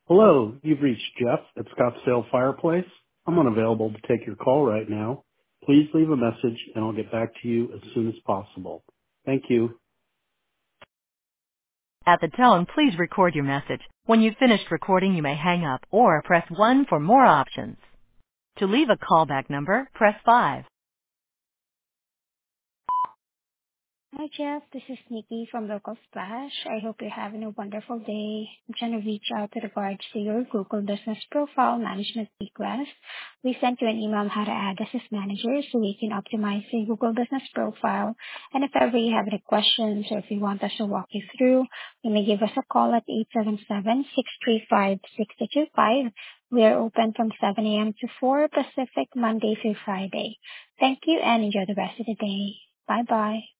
Hello, you've reached Jeff at Scottsdale Fireplace. I'm unavailable to take your call right now. Please leave a message and I'll get back to you as soon as possible. Thank you. At the tone, please record your message. When you've finished recording, you may hang up or press 1 for more options. To leave a callback number, press 5. Hi, Jeff. This is Nikki from Local Splash. I hope you're having a wonderful day. I'm trying to reach out with regards to your Google Business Profile Management request. We sent you an email on how to add us as managers so we can optimize your Google Business Profile. And if ever you have any questions or if you want us to walk you through, you may give us a call at 877-635-6225. We are open from 7 a.m. to 4 Pacific, Monday through Friday. Thank you and enjoy the rest of the day. Bye-bye.